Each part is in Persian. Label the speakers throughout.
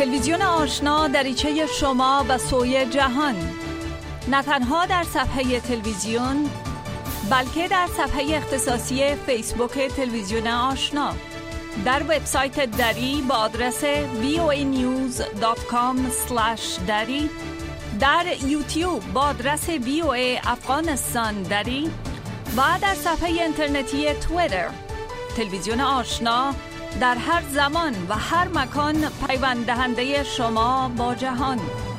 Speaker 1: تلویزیون آشنا دریچه شما و سوی جهان، نه تنها در صفحه تلویزیون بلکه در صفحه اختصاصی فیسبوک تلویزیون آشنا، در وبسایت دری با آدرس voanews.com/dari، در یوتیوب با آدرس VOA افغانستان دری و در صفحه اینترنتی توییتر. تلویزیون آشنا در هر زمان و هر مکان پیوند دهنده شما با جهان.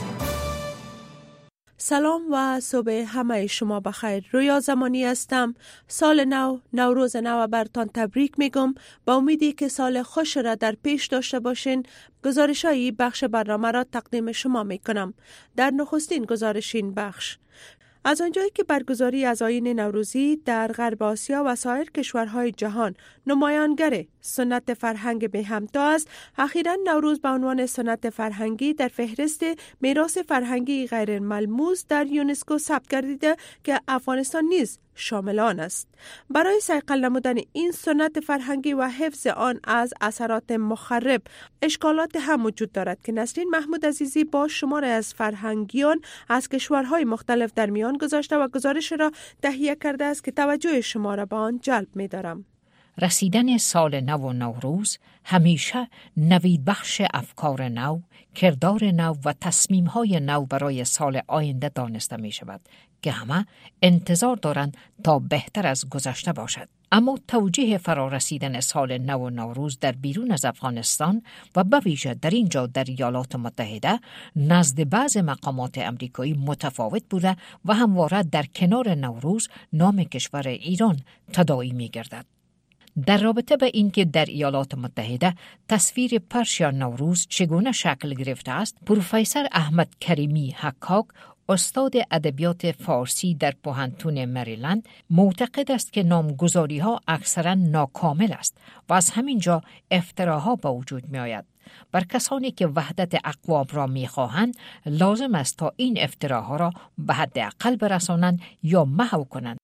Speaker 2: سلام و صبح همه شما بخیر. رویا زمانی هستم. سال نو، نوروز نو برتان تبریک میگم. با امیدی که سال خوش را در پیش داشته باشین. گزارش‌های بخش برنامه را تقدیم شما میکنم. در نخستین گزارشین بخش، از آنجایی که برگزاری عزاین نوروزی در غرب آسیا و سایر کشورهای جهان نمایانگر سنت فرهنگ به همتا است، اخیراً نوروز به عنوان سنت فرهنگی در فهرست میراث فرهنگی غیر ملموس در یونسکو ثبت گردیده که افغانستان نیز شامل آن است. برای صیقل نمودن این سنت فرهنگی و حفظ آن از اثرات مخرب، اشکالات هم وجود دارد که نسرین محمود عزیزی با شمار از فرهنگیان از کشورهای مختلف در میان گذاشته و گزارش را تهیه کرده است که توجه شما را به آن جلب می دارم.
Speaker 3: رسیدن سال نو و نوروز همیشه نوید بخش افکار نو، کردار نو و تصمیم‌های نو برای سال آینده دانسته می شود که همه انتظار دارند تا بهتر از گذشته باشد. اما توجیه فرارسیدن سال نو و نوروز در بیرون از افغانستان و به ویژه در اینجا در ایالات متحده نزد بعض مقامات امریکایی متفاوت بوده و همواره در کنار نوروز نام کشور ایران تداعی می گردد. در رابطه به اینکه در ایالات متحده تصویر پرشیا نوروز چگونه شکل گرفته است، پروفسور احمد کریمی حکاک، استاد ادبیات فارسی در پوهنتون مریلند، معتقد است که نامگذاری‌ها اکثراً ناکامل است و از همین جا افتراها به وجود می آید. بر کسانی که وحدت اقوام را می خواهند لازم است تا این افتراها را به حداقل برسانند یا محو کنند.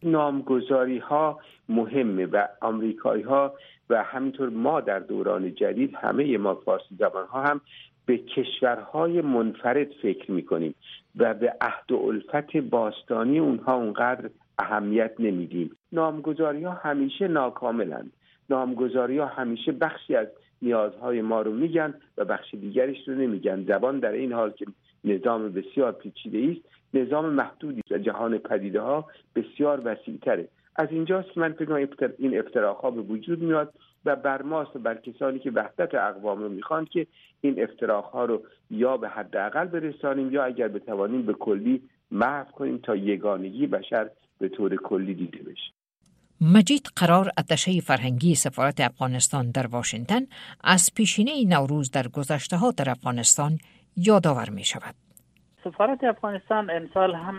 Speaker 4: نامگذاری‌ها مهمه و آمریکایی‌ها و همینطور ما در دوران جدید همه ما فارسی زبان‌ها هم به کشورهای منفرد فکر می‌کنیم و به عهد و الفت باستانی اونها اونقدر اهمیت نمیدیم. نامگذاری‌ها همیشه ناکاملند. نامگذاری‌ها همیشه بخشی از نیازهای ما رو میگن و بخش دیگرش رو نمیگن. زبان در این حال که نظام بسیار پیچیده است، نظام محدودی است و جهان پدیده‌ها بسیار وسیع‌تره. از اینجاست که من فکر می‌کنم این افتراها به وجود میاد و بر ماست و بر کسانی که وحدت اقوام رو میخوان که این افتراها رو یا به حداقل برسانیم یا اگر بتوانیم به کلی محو کنیم تا یگانگی بشر به طور کلی دیده بشه.
Speaker 3: مجید قرار، اتشه فرهنگی سفارت افغانستان در واشنگتن، از پیشینه نوروز در گذشته‌ها در افغانستان یادآور می‌شود.
Speaker 5: سفارت افغانستان امسال هم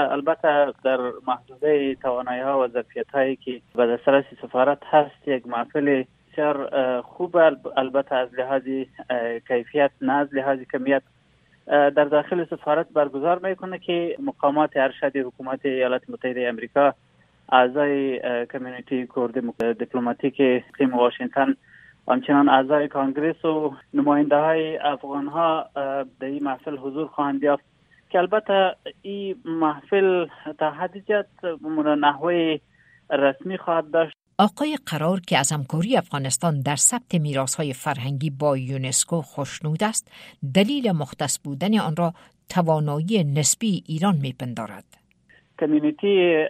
Speaker 5: البته در محدوده توانایی‌ها و ظرفیت‌هایی که به دسترس سفارت هست یک محفل بسیار خوب، البته از لحاظ کیفیت نه از لحاظ کمیت، در داخل سفارت برگزار میکنه که مقامات ارشد حکومت ایالات متحده آمریکا، اعضای کمیونیتی کرد دیپلماتیک اقلیم واشنگتن، همچنان اعضای کانگرس و نماینده‌های افغان‌ها در این محفل حضور خواهند یافت که البته این محفل تا حدی زیاد نحوه رسمی خواهد داشت.
Speaker 3: آقای قرار که از همکاری افغانستان در ثبت میراث‌های فرهنگی با یونسکو خوشنود است، دلیل مختص بودن آن را توانایی نسبی ایران می‌پندارد.
Speaker 5: کمیونیتی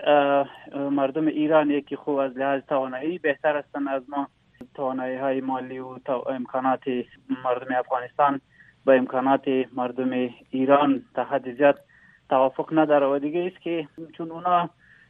Speaker 5: مردم ایران یکی خوب از لحاظ توانایی بهتر هستند از ما. توانایی‌های مالی و امکانات مردم افغانستان با امکانات مردم ایران تا حد زیاد توافق نداره و دیگه است که چون اونا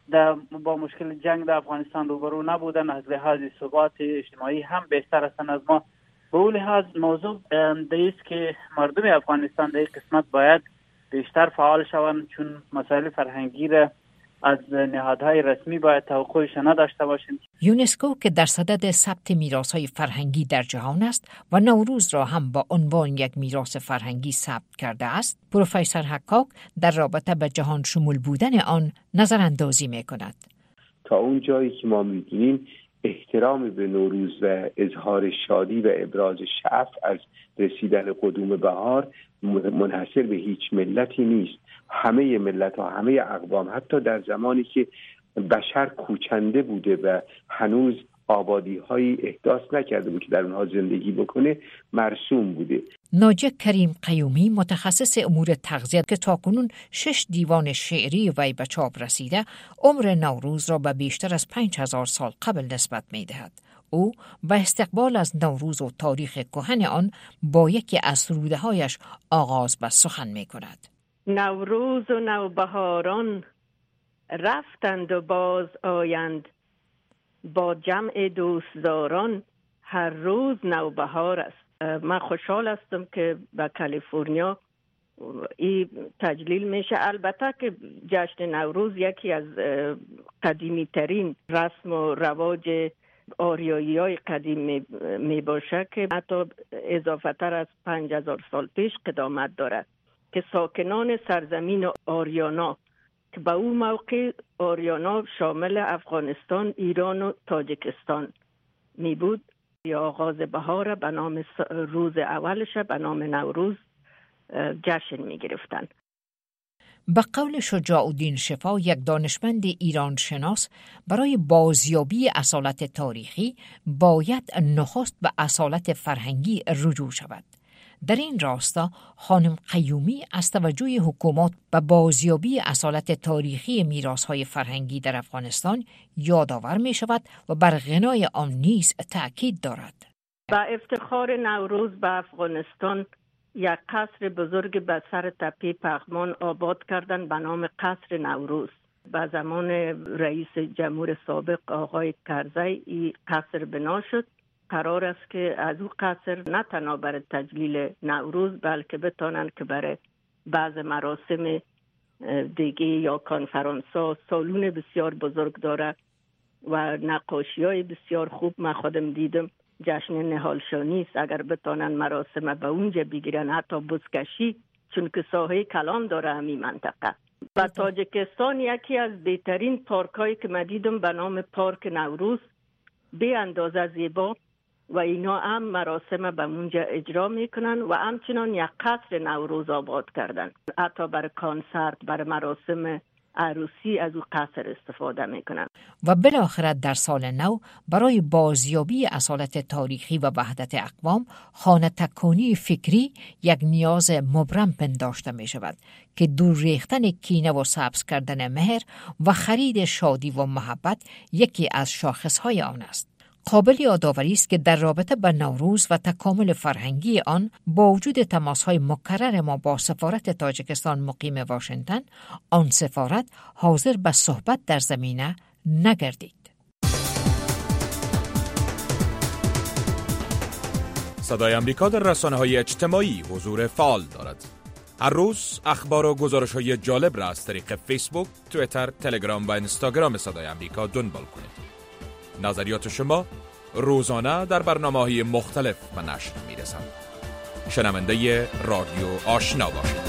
Speaker 5: با مشکل جنگ در افغانستان روبرو نبودن، از لحاظ ثبات اجتماعی هم بهتر هستند از ما. به اون لحاظ موضوع است که مردم افغانستان در این قسمت باید بیشتر فعال شوند، چون مسائل فرهنگی را از نهادهای رسمی باید توقعش نداشته باشیم.
Speaker 3: یونسکو که در صدد ثبت میراث‌های فرهنگی در جهان است و نوروز را هم با عنوان یک میراث فرهنگی ثبت کرده است، پروفسور حکاک در رابطه به جهان شمول بودن آن نظر اندازی می‌کند.
Speaker 4: تا اون جایی که ما می‌دونیم احترام به نوروز و اظهار شادی و ابراز شعف از رسیدن قدوم بهار منحصر به هیچ ملتی نیست. همه ملت ها، همه اقوام، حتی در زمانی که بشر کوچنده بوده و هنوز آبادی هایی احداث نکرده بود که در اونها زندگی بکنه، مرسوم بوده.
Speaker 3: ناجی کریم قیومی، متخصص امور تغذیه که تاکنون 6 دیوان شعری وی به چاپ رسیده، عمر نوروز را به بیشتر از 5000 سال قبل نسبت می دهد. او به استقبال از نوروز و تاریخ کهن آن با یکی از سروده‌هایش آغاز به سخن می کند.
Speaker 6: نوروز و نوبهاران رفتند و باز آیند، با جمع دوستداران هر روز نوبهار است. من خوشحال هستم که به کالیفرنیا این تجلیل میشه. البته که جشن نوروز یکی از قدیمی ترین رسم و رواج آریایی های قدیم می باشه که حتی اضافه تر از 5000 سال پیش قدامت دارد، که ساکنان سرزمین آریانا که به اون موقع آریانا شامل افغانستان، ایران و تاجیکستان می بود، یا آغاز بهار به نام روز اولش به نام نوروز جشن می گرفتن.
Speaker 3: به قول شجاع الدین شفا، یک دانشمند ایران شناس، برای بازیابی اصالت تاریخی باید نخست به اصالت فرهنگی رجوع شود. در این راستا خانم قیومی از توجه حکومات به بازیابی اصالت تاریخی میراث‌های فرهنگی در افغانستان یادآور می شود و بر غنای آن نیز تأکید دارد.
Speaker 6: با افتخار نوروز به افغانستان یک قصر بزرگ به سر تپه پغمان آباد کردن به نام قصر نوروز. به زمان رئیس جمهور سابق آقای کرزی این قصر بنا شد. قرار است که از او قصر نه تنها برای تجلیل نوروز بلکه بتانند که برای بعض مراسم دیگه یا کنفرانس ها سالون بسیار بزرگ داره و نقاشی های بسیار خوب. من خودم دیدم جشن نهالشانی است، اگر بتانند مراسم به اونجا بگیرن، حتی بزکشی، چون که ساحه کلان داره همین منطقه. و تاجیکستان یکی از بهترین پارک هایی که من دیدم به نام پارک نوروز، به اندازه زیبا، و اینا هم مراسم به اونجا اجرا میکنن و همچنان یک قصر نوروز آباد کردن. حتی برای کنسرت، برای مراسم عروسی از او قصر استفاده میکنن.
Speaker 3: و بالاخره در سال نو برای بازیابی اصالت تاریخی و وحدت اقوام، خانه تکانی فکری یک نیاز مبرم پنداشته می شود که دور ریختن کینه و سبز کردن مهر و خرید شادی و محبت یکی از شاخصهای آن است. قابل یادآوری است که در رابطه با نوروز و تکامل فرهنگی آن، با وجود تماس‌های مکرر ما با سفارت تاجیکستان مقیم واشنگتن، آن سفارت حاضر به صحبت در زمینه نگردید.
Speaker 7: صدای امریکا در رسانه‌های اجتماعی حضور فعال دارد. هر روز اخبار و گزارش‌های جالب را از طریق فیسبوک، توییتر، تلگرام و اینستاگرام صدای امریکا دنبال کنید. نظریات شما روزانه در برنامه‌های مختلف به نشر می‌رسند. شنونده رادیو آشنا باشید.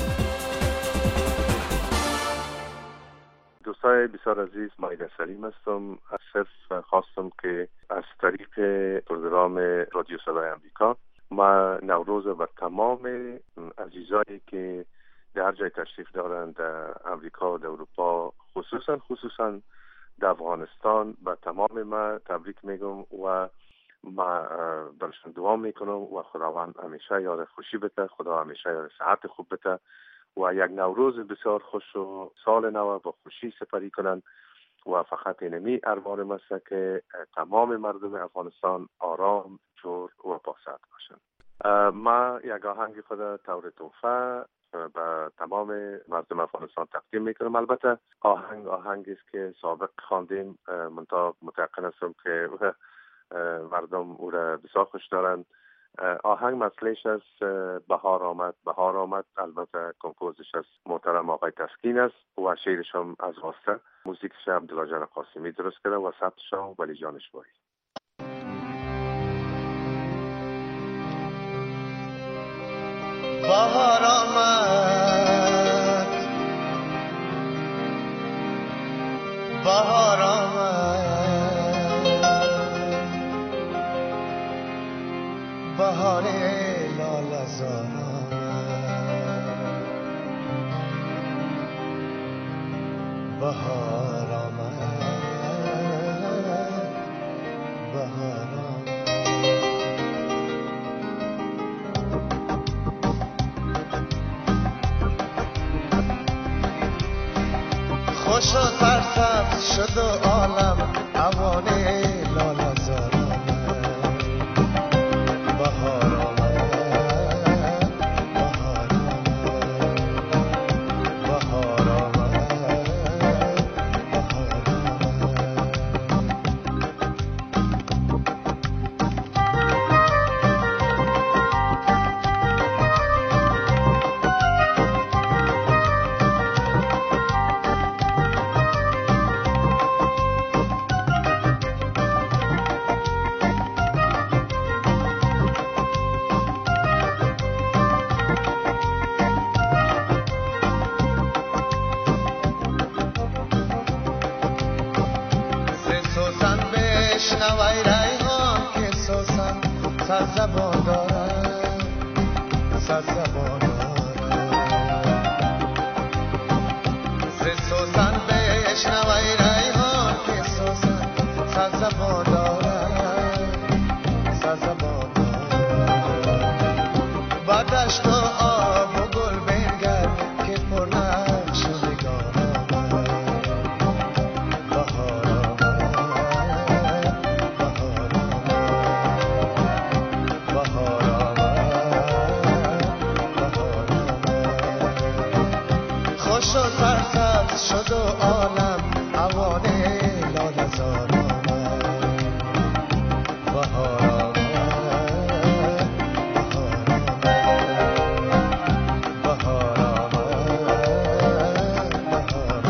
Speaker 8: دوستای بسیار عزیز، مایده سلیم هستم. صرف خواستم که از طریق پروگرام رادیو صدای امریکا ما نوروز و تمام عزیزایی که در جای تشریف دارند در امریکا و در اروپا، خصوصاً در افغانستان، به تمام ما تبریک میگم و ما برشون دعا میکنم و خداوند همیشه یار خوشی بده، خدا همیشه یار صحت خوب بده و یک نوروز بسیار خوش و سال نو با خوشی سپری کنن و فقط اینمی ارمان است که تمام مردم افغانستان آرام، جور و پاسد باشن. ما یک آهنگ خود طور توفه به تمام مردم افغانستان تقدیم میکنم. البته آهنگی است که سابق خواندیم، متأکد هستم که مردم او را بسیار خوش دارند. آهنگ مطلعش از بهار آمد. البته کمپوزش از محترم آقای تسکین است و شعرش هم از واسطه، موزیکش عبدالله جان قاسمی درست کرده و ثبتش هم ولی جان اشباهی.
Speaker 9: بهار آمد، بهار آمد، بهار آمد بهار آمد. خوش و سرسبز شد و عالم اوانه لاله زار آمد بهار آمد بهار آمد بهار آمد نوای ریحان که سوسن سر زبان دارد سر زبان دارد ز سوسن بشنوای ریحان که سوسن سر زبان دارد سر زبان دارد با دشت و آب و گل بنگر که پر نقش و نگار شد و عالم اوانه لاله زار آمد بهار آمد بهار آمد بهار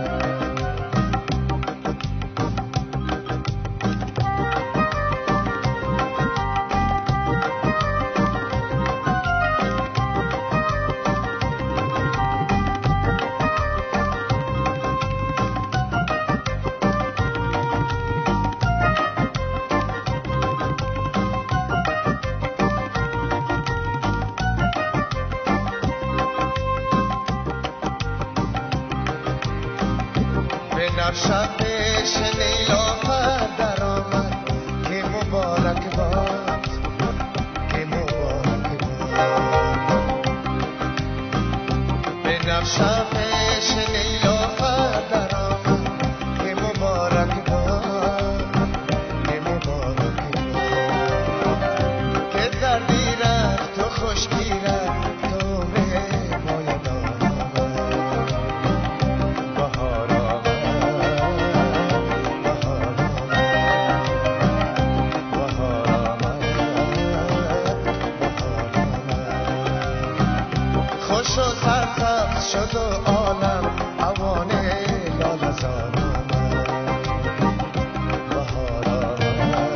Speaker 9: شبش نیلوفر در آمد که مبارک باد که مبارک باد به نفشبش نیلوفر در آمد که مبارک باد که مبارک باد که دردی رفت و خشکی رفت تو به مایه دار بهار خوش و سرسبز شد و عالم اوانه لاله زار آمد بهار آمد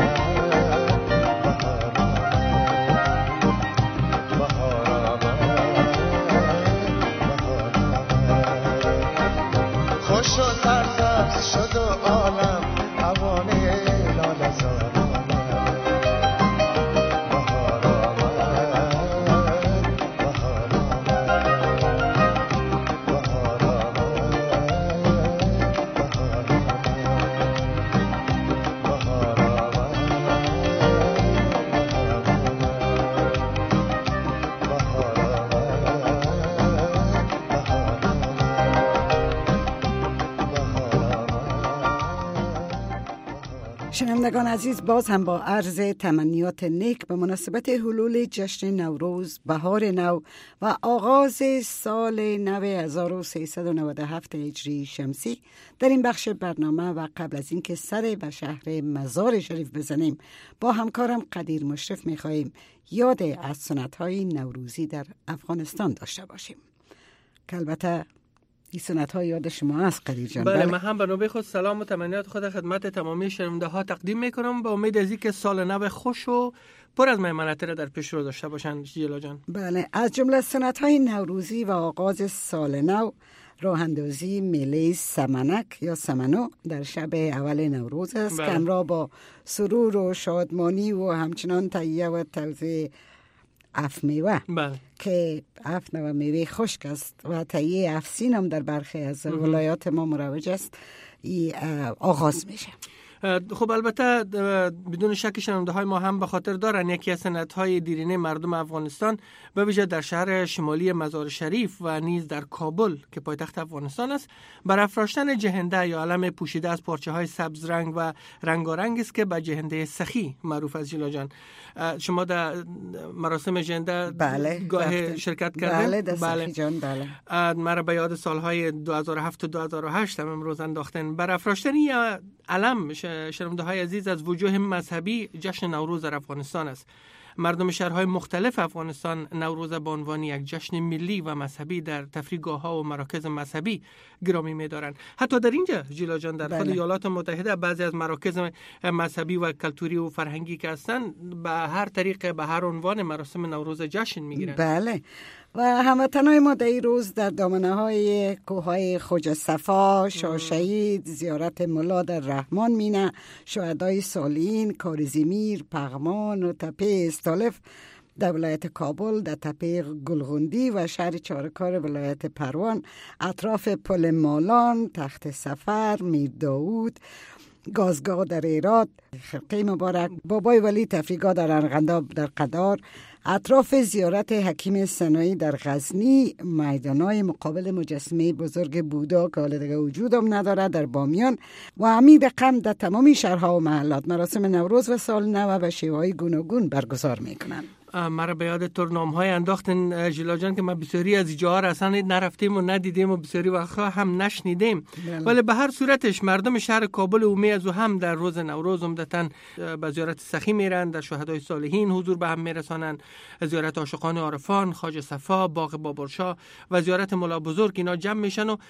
Speaker 9: بهار آمد بهار آمد خوش و سرسبز شد و عالم اوانه لاله زار
Speaker 10: شنوندگان عزیز، باز هم با عرض تمنیات نیک به مناسبت حلول جشن نوروز، بهار نو و آغاز سال نو 1397 هجری شمسی در این بخش برنامه و قبل از اینکه سر به شهر مزار شریف بزنیم با همکارم قدیر مشرف می‌خواهیم یاد از سنت‌های نوروزی در افغانستان داشته باشیم که البته این سنت ها یاد شما است قدیر جان.
Speaker 11: بله، من هم به نوبه خود سلام و تمنیات خود خدمت تمامی شنونده ها تقدیم میکنم با امید از اینکه سال نو خوش و پر از میمنت را در پیش رو داشته باشند جیلا جان.
Speaker 10: بله، از جمله سنت های نوروزی و آغاز سال نو راه اندازی میله سمنک یا سمنو در شب اول نوروز است که همراه با سرور و شادمانی و همچنان تهیه و توزیع افمیوه که 7 نوع میوه خشک است و تهیه افسین هم در برخی از ولایات ما مروج است، آغاز میشه.
Speaker 11: خب البته بدون شک شنونده های ما هم به خاطر دارن یکی از سنت‌های دیرینه مردم افغانستان به ویژه در شهر شمالی مزار شریف و نیز در کابل که پایتخت افغانستان است برافراشتن جهنده یا علم پوشیده از پارچه‌های سبز رنگ و رنگارنگ است که به جهنده سخی معروف است. جیلا جان، شما در مراسم جهنده گاه شرکت کردید؟
Speaker 10: بله جان، بله.
Speaker 11: مرا به یاد سالهای 2007 و 2008 هم امروز انداختن. برافراشتن یا علم شنونده های عزیز از وجوه مذهبی جشن نوروز در افغانستان است. مردم شهرهای مختلف افغانستان نوروز به عنوان یک جشن ملی و مذهبی در تفریحگاه‌ها و مراکز مذهبی گرامی می‌دارند. حتی در اینجا جیلا جان در خود ایالات متحده بعضی از مراکز مذهبی و کلتوری و فرهنگی که هستند به هر طریق به هر عنوان مراسم نوروز جشن می‌گیرند.
Speaker 10: بله. و هموطنای ما در این روز در دامنه‌های کوههای خواجه صفا، شاه شهید، زیارت ملا در رحمان مینه، شهدای سالین، کارزیمیر، پغمان و تپه استالف در ولایت کابل، در تپه گلغندی و شهر چارکار ولایت پروان، اطراف پل مالان، تخت سفر، میر داود، گازگاه در ایراد، خرقه مبارک، بابای ولی تفریحگاه در ارغنداب در قدار، اطراف زیارت حکیم سنایی در غزنی، میدانای مقابل مجسمه بزرگ بودا که حالا دیگه وجود هم نداره در بامیان و همین رقم در تمامی شهرها و محلات مراسم نوروز و سال نو به شیوه‌های گوناگون برگزار میکنن.
Speaker 11: مرا به یاد تورنامه‌های انداختن جیلا جان که ما بسیاری از جاها اصلا نرفتیم و ندیدیم و بسیاری وقتا هم نشنیدیم، ولی به هر صورتش مردم شهر کابل و از هم در روز نوروز عمدتاً به زیارت سخی میرن، در شهدای صالحین حضور به هم میرسانن، زیارت عاشقان عارفان، خواجه صفا، باغ بابرشاه و زیارت مولا بزرگ اینا جمع میشن و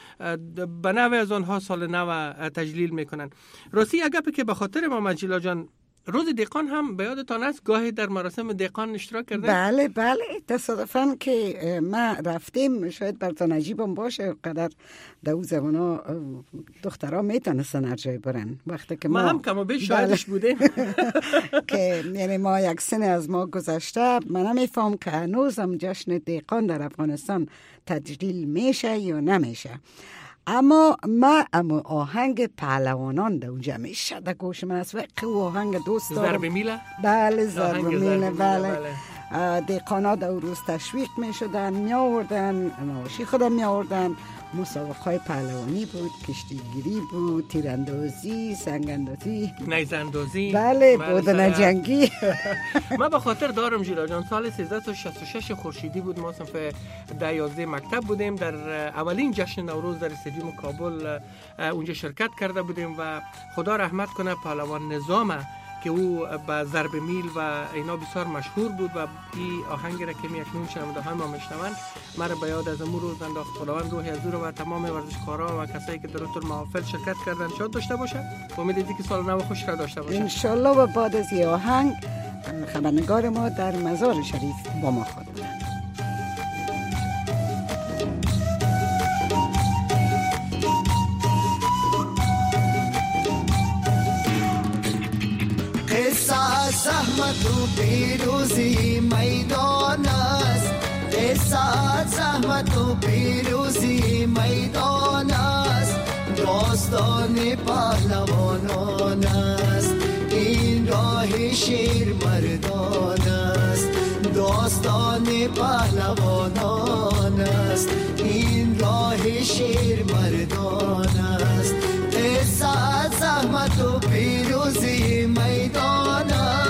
Speaker 11: به نوع از آنها سال نو تجلیل میکنن. راستی اگه که به خاطر ما جیلا جان روز دیقان هم به یادتان است گاهی در مراسم دیقان اشتراک کردن؟
Speaker 10: بله بله، تصادفاً که ما رفتیم، شاید براتون عجیبم باشه قدر در اون زمانا دخترها میتونستن هر جای برن، وقتی که ما
Speaker 11: هم کم و بیش شاهدش بودیم
Speaker 10: که یعنی ما یک سن از ما گذشته، من نمیفهم که هنوزم جشن دیقان در افغانستان تجلیل میشه یا نمیشه. اما آهنگ پهلوانان در اونجا میشه در گوش من است و آهنگ دوست دارم.
Speaker 11: ضرب میله؟
Speaker 10: بله ضرب میله، بله. دیقانا در روز تشویق میشدن، میآوردن نواشی خودم میآوردن، مسابقه های پهلوانی بود، کشتیگیری بود، تیراندازی، سنگاندازی،
Speaker 11: نیزاندازی،
Speaker 10: بله، بودن جنگی.
Speaker 11: من به خاطر دارم جیلا جان سال 1366 خورشیدی بود، ما صنف 11 مکتب بودیم، در اولین جشن نوروز در استادیوم کابل اونجا شرکت کرده بودیم و خدا رحمت کنه پهلوان نظام که او با ضرب میل و اینا بسیار مشهور بود و این آهنگ را که اکنون شنونده های ما میشنوند مرا به یاد از امون روز انداخت. خداوند روح حضور و تمام ورزشکاران و کسایی که در طول محافل شرکت کردن شاد داشته باشه. امید که سال نو خوش را داشته باشه ان
Speaker 10: شاء الله. و بعد از این آهنگ خبرنگار ما در مزار شریف با ما خواهد بود.
Speaker 9: زحمت و پیروزی میدان است، قصه زحمت و پیروزی میدان است، داستان پهلوانان است، این راه شیر مردان است، داستان پهلوانان است، این راه شیر مردان است، قصه زحمت و پیروزی میدان است.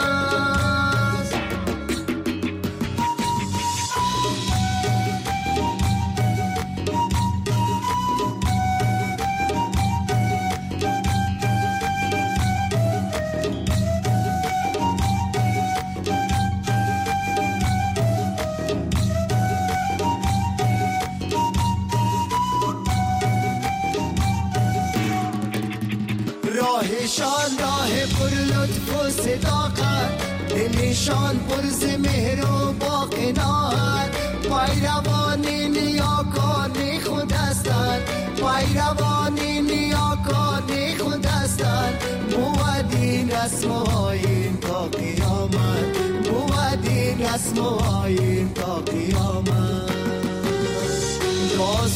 Speaker 9: راهشان راه پر لطف و صداقت، دلشان پر ز مهر و با قناعت، پیروان نیاکان خود هستند، پیروان نیاکان خود هستند، بود این رسم و آیین تا قیامت، بود این رسم و آیین تا قیامت.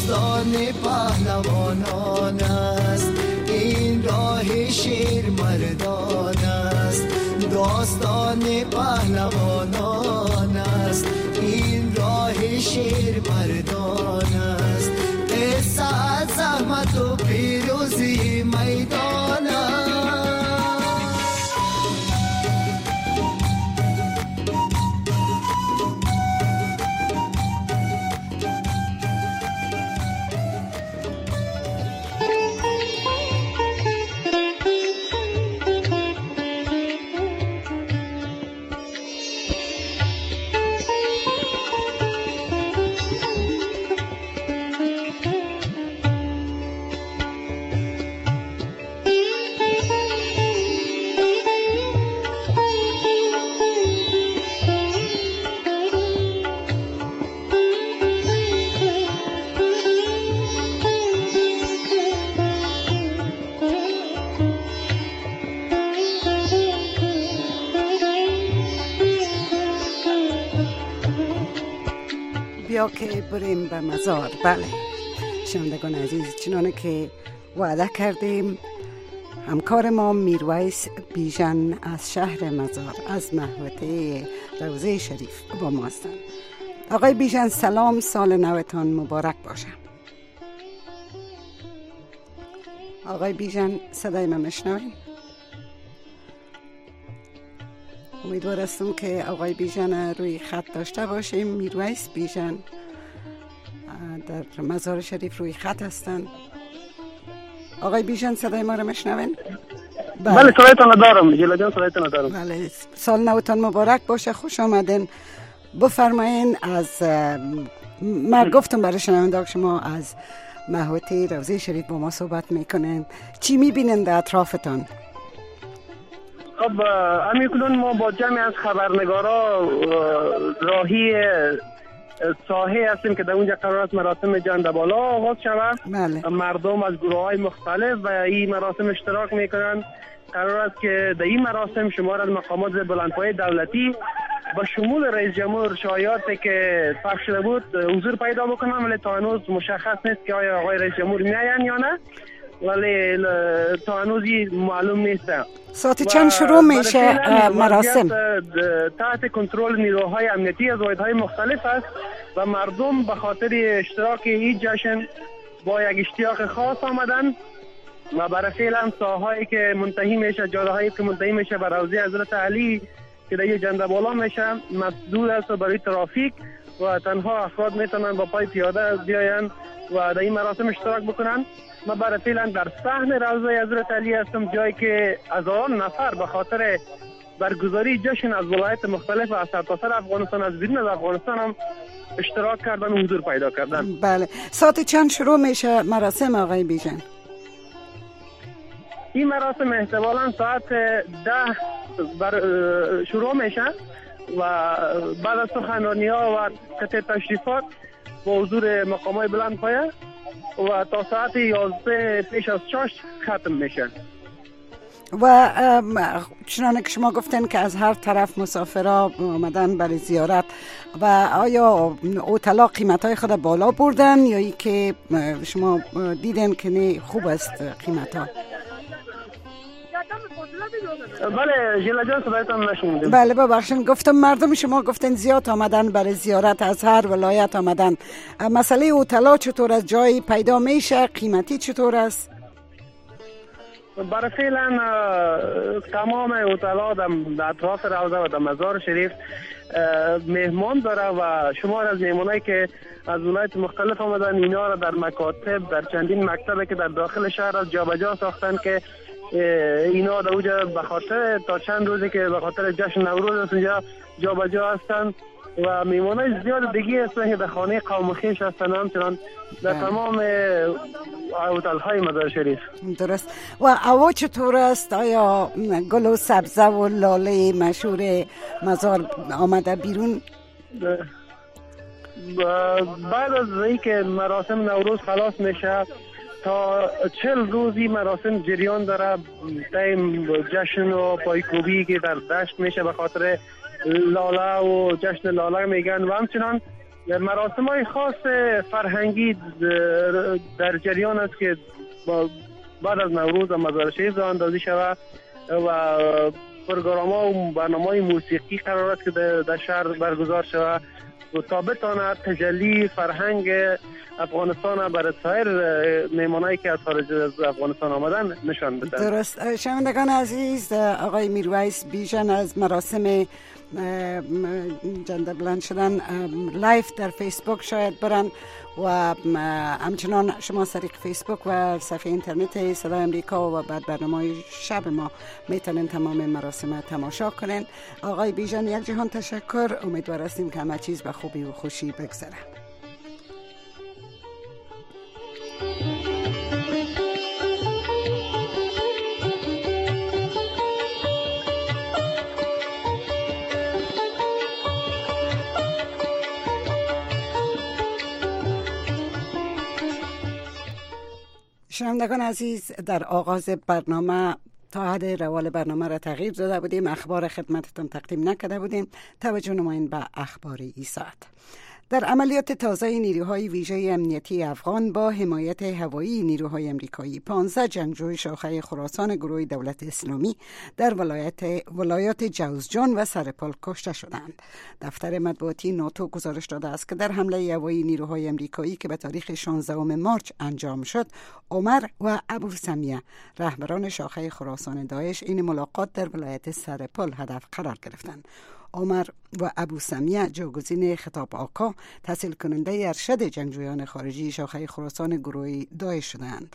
Speaker 9: داستان پهلوانان است، این راه شیر مردان است. داستان پهلوانان است، این راه شیر مردان است. قصه از زحمت و پیروزی میدان است.
Speaker 10: بیا که بریم به مزار. بله شنوندگان عزیز، چنانه که وعده کردیم همکار ما میرویس بیژن از شهر مزار از محوطه روضه شریف با ما هستند. آقای بیژن سلام، سال نوتان مبارک باشه. آقای بیژن صدای من میشنوین؟ امیدوار هستم که آقای بیژن روی خط داشته باشیم. میرویس بیژن در مزار شریف روی خط هستند. آقای بیژن صدای ما رو میشنوین؟
Speaker 12: بله صدایتان دارم جلال جان، صدایتان دارم.
Speaker 10: بله سال نوتان مبارک باشه، خوش آمدین. بفرمایین. از من گفتم برای شنونده شما از محوطه روضه شریف با ما صحبت میکنین، چی میبینین در اطرافتان؟
Speaker 12: خب امیکنون ما با جمعی از خبرنگارا راهی ساحه هستیم که در اونجا قرار است مراسم جندبالا آغاز شود. مردم از گروه های مختلف و این مراسم اشتراک میکنن. قرار است که در این مراسم شمار از مقامات بلندپایه دولتی با شمول رئیس جمهور شایعاتی که پخش شده بود حضور پیدا بکنن، ولی تا هنوز مشخص نیست که آیا آقای رئیس جمهور میاین یا نه، ولی تا هنوز معلوم نیست.
Speaker 10: ساعت چند شروع میشه مراسم؟
Speaker 12: تحت کنترل نیروهای امنیتی از واحدهای مختلف است و مردم به خاطر اشتراک این جشن با یک اشتیاق خاص آمدن و برای فعلا ساحه‌ای که منتهی میشه، جاده‌هایی که منتهی میشه به روضه حضرت علی که در جندبالا میشه مسدود است و برای ترافیک و تنها افراد میتونن با پای پیاده بیاین و در این مراسم اشتراک بکنن. ما برای فعلا در صحن روضه حضرت علی هستم، جایی که هزاران نفر به خاطر برگزاری جشن از ولایت مختلف و از سرتاسر افغانستان، از بیرون از افغانستان هم اشتراک کردن و حضور پیدا کردن.
Speaker 10: بله ساعت چند شروع میشه مراسم آقای بیژن؟
Speaker 12: این مراسم احتمالاً ساعت 10 شروع میشه و بعد از سخنرانی‌ها و قطع تشریفات با حضور مقامات بلندپایه و تا ساعت 11 پیش از 6 ختم میشه.
Speaker 10: و چنانه که شما گفتن که از هر طرف مسافرها آمدن برای زیارت، و آیا اوتلا قیمت‌های خود بالا بردن یا ای که شما دیدن که نه خوب است قیمت‌ها؟
Speaker 12: بله جلال جان صدایتان نشنیدم.
Speaker 10: بله ببخشید، گفتم مردم شما گفتن زیاد آمدن برای زیارت، از هر ولایت آمدن. مسئله اوتلا چطور از جایی پیدا میشه؟ قیمتی چطور است؟
Speaker 12: برای فعلا تمام اوتلا در اطراف روضه و در مزار شریف مهمان داره و شمار از مهمانایی که از ولایت مختلف آمدن اینا را در مکاتب، در چندین مکتبی که در داخل شهر از جابجا ساختن که اینا در اونجا به خاطر تا چند روزی که به خاطر جشن نوروز اونجا جابجا هستن و میمونای زیاد دیگه هستن که در خانه قوم خویش هستن، همچنان در تمام هتل‌های مزار شریف.
Speaker 10: درست. و هوا چطور است؟ آیا گل و سبزه و لاله مشهور مزار آمده بیرون؟
Speaker 12: بعد از اینکه مراسم نوروز خلاص میشه تا 40 روزی مراسم جریان داره. تایم جشن و پایکوبی که در دشت میشه به خاطر لاله و جشن لاله میگن و همچنان مراسم های خاص فرهنگی در جریان است که بعد از نوروز مزار شریف راه اندازی شود و پروگرام ها و برنامه های موسیقی قرار است که در شهر برگزار شود و تا بتواند تجلی فرهنگ افغانستان برای سایر میمانایی که از خارج از افغانستان آمدن نشان بدن.
Speaker 10: درست. شنوندگان عزیز، آقای میرویس بیژن از مراسم جندر بلند شدن لایف در فیسبوک شاید برن و همچنان شما از طریق فیسبوک و صفحه اینترنت صدای امریکا و بعد برنامه شب ما میتونین تمام مراسم تماشا کنین. آقای بیژن یک جهان تشکر، امیدوار هستیم که همه چیز به خوبی و خوشی بگذره. شنوندگان عزیز، در آغاز برنامه تا حد روال برنامه را تغییر داده بودیم، اخبار خدمتتون تقدیم نکرده بودیم. توجه نمایین به اخبار این ساعت. در عملیات تازه نیروهای ویژه امنیتی افغان با حمایت هوایی نیروهای امریکایی 15 جنگجوی شاخه خراسان گروه دولت اسلامی در ولایات جوزجان و سرپل کشته شدند. دفتر مطبوعاتی ناتو گزارش داده است که در حمله هوایی نیروهای امریکایی که به تاریخ 16 مارچ انجام شد، عمر و ابو سمیه رهبران شاخه خراسان داعش این ملاقات در ولایت سرپل هدف قرار گرفتند. عمر و ابو سمیه جاگزین خطاب آقا تحصیل کننده ارشد جنگجویان خارجی شاخه خراسان گروه داعش شدند.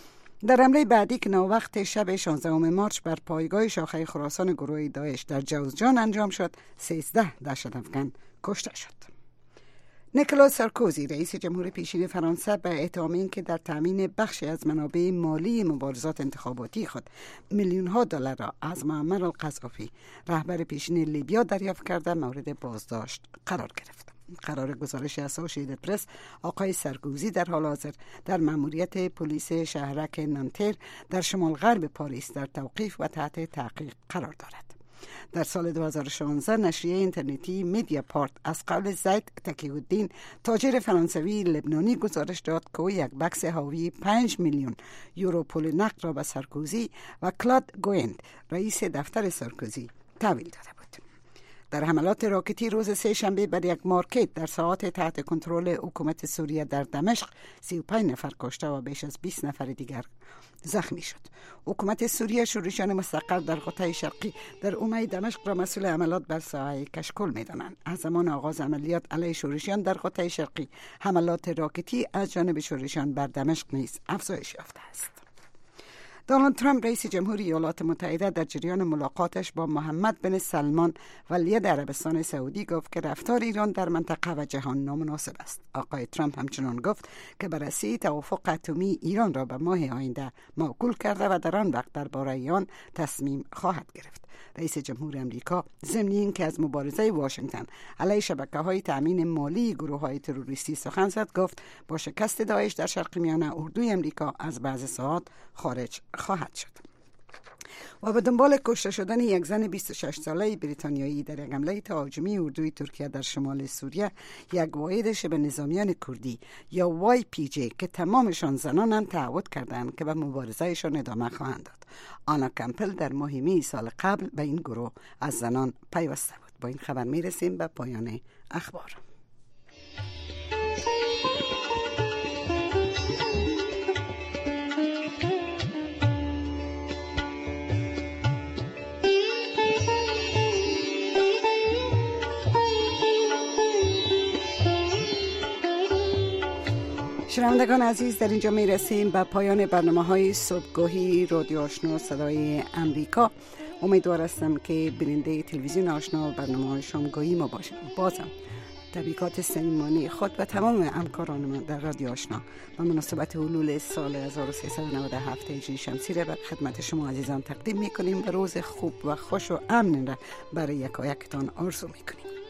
Speaker 10: در حمله بعدی که ناوقت شب 16 مارچ بر پایگاه شاخه خراسان گروه داعش در جوزجان انجام شد، 13 دهشت افغان کشته شد. نیکولاس سارکوزی رئیس جمهور پیشین فرانسه به اتهام اینکه در تامین بخشی از منابع مالی مبارزات انتخاباتی خود میلیون‌ها دلار را از معمر القذافی رهبر پیشین لیبیا دریافت کرده مورد بازداشت قرار گرفت. قرار گزارش اسوسییتد پرس، آقای سارکوزی در حال حاضر در مأموریت پلیس شهرک نانتر در شمال غرب پاریس در توقیف و تحت تحقیق قرار دارد. در سال 2016 نشریه اینترنتی میدیا پارت از قول زید تقی‌الدین تاجر فرانسوی لبنانی گزارش داد که او یک بکس حاوی 5 میلیون یورو پول نقد را به سارکوزی و کلاد گوئند رئیس دفتر سارکوزی تحویل داده بود. در حملات راکتی روز سه شنبه بر یک مارکت در ساحات تحت کنترل حکومت سوریه در دمشق 35 نفر کشته و بیش از 20 نفر دیگر زخمی شد. حکومت سوریه شورشیان مستقر در قطعه شرقی در حومه دمشق را مسئول حملات بر ساحه کشکول می‌دانند. از زمان آغاز عملیات علیه شورشیان در قطعه شرقی، حملات راکتی از جانب شورشیان بر دمشق نیز افزایش یافته است. دونالد ترامپ رئیس جمهوری ایالات متحده در جریان ملاقاتش با محمد بن سلمان ولی عربستان سعودی گفت که رفتار ایران در منطقه و جهان نامناسب است. آقای ترامپ همچنان گفت که بررسی توافق اتمی ایران را به ماه آینده موکول کرده و در آن وقت درباره آن تصمیم خواهد گرفت. رئیس جمهور امریکا ضمن اینکه از مبارزه واشنگتن علیه شبکه‌های تامین مالی گروه‌های تروریستی سخن زد، گفت با شکست داعش در شرق میانه اردوی امریکا از بعض ساحات خارج خواهد شد. و به دنبال کشته شدن یک زن 26 ساله بریتانیایی در یک حمله تهاجمی اردوی ترکیه در شمال سوریه، یک واحد شبه نظامیان کردی یا YPG که تمامشان زنانند تعهد کردند که به مبارزهشان ادامه خواهند داد. آنا کمپل در ماه می سال قبل به این گروه از زنان پیوسته بود. با این خبر می رسیم به پایان اخبار. شنوندگان عزیز، در اینجا می رسیم به پایان برنامه‌های صبحگاهی رادیو آشنا صدای امریکا. امیدوار هستم که بیننده تلویزیون آشنا و برنامه‌های شامگاهی ما باشید. بازم تبریکات صمیمانه خود و تمام همکاران من در رادیو آشنا و مناسبت حلول سال 1397 هجری شمسی را به خدمت شما عزیزان تقدیم می‌کنیم و روز خوب و خوش و امن را برای یکایکتان آرزو می‌کنیم.